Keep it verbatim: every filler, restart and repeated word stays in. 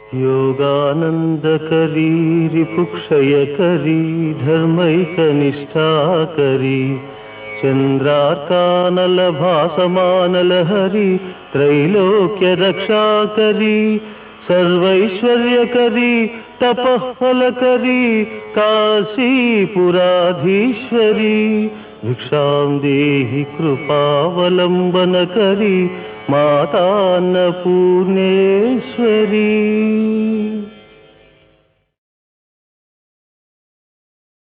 योगानन्दकरी रिपुक्षयकरी धर्मैकनिष्ठाकरी चन्द्रार्कानलभासमानलहरी त्रैलोक्यरक्षाकरी सर्वैश्वर्यकरी तपःफलकरी काशीपुराधीश्वरी भिक्षां देहि कृपावलम्बनकरी मातान्नपूर्णेश्वरी।